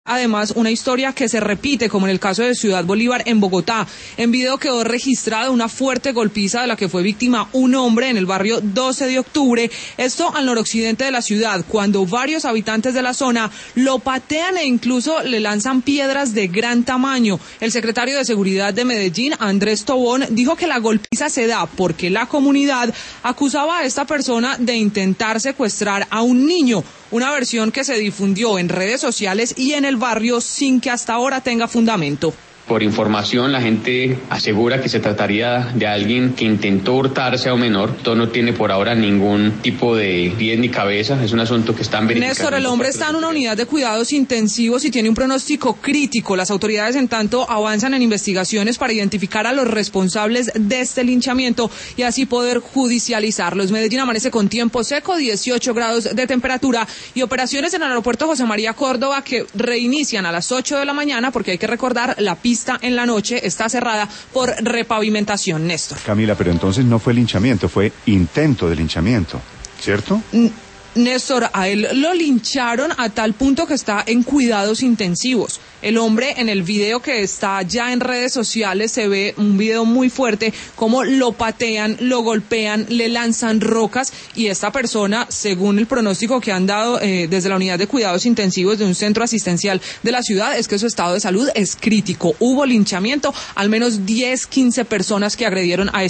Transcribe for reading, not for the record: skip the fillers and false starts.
Además, una historia que se repite, como en el caso de Ciudad Bolívar en Bogotá. En video quedó registrada una fuerte golpiza de la que fue víctima un hombre en el barrio 12 de octubre, esto al noroccidente de la ciudad, cuando varios habitantes de la zona lo patean e incluso le lanzan piedras de gran tamaño. El secretario de Seguridad de Medellín, Andrés Tobón, dijo que la golpiza se da porque la comunidad acusaba a esta persona de intentar secuestrar a un niño. Una versión que se difundió en redes sociales y en el barrio sin que hasta ahora tenga fundamento. Por información, la gente asegura que se trataría de alguien que intentó hurtarse a un menor. Esto no tiene por ahora ningún tipo de pies ni cabeza. Es un asunto que están verificando. Néstor, el hombre está en una unidad de cuidados intensivos y tiene un pronóstico crítico. Las autoridades, en tanto, avanzan en investigaciones para identificar a los responsables de este linchamiento y así poder judicializarlos. Medellín amanece con tiempo seco, 18 grados de temperatura y operaciones en el aeropuerto José María Córdoba que reinician a las 8 de la mañana porque hay que recordar la pista en la noche está cerrada por repavimentación, Néstor. Camila, pero entonces no fue linchamiento, fue intento de linchamiento, ¿cierto? Néstor, a él lo lincharon a tal punto que está en cuidados intensivos. El hombre, en el video que está ya en redes sociales, se ve un video muy fuerte, como lo patean, lo golpean, le lanzan rocas y esta persona, según el pronóstico que han dado desde la unidad de cuidados intensivos de un centro asistencial de la ciudad, es que su estado de salud es crítico. Hubo linchamiento, al menos 10, 15 personas que agredieron a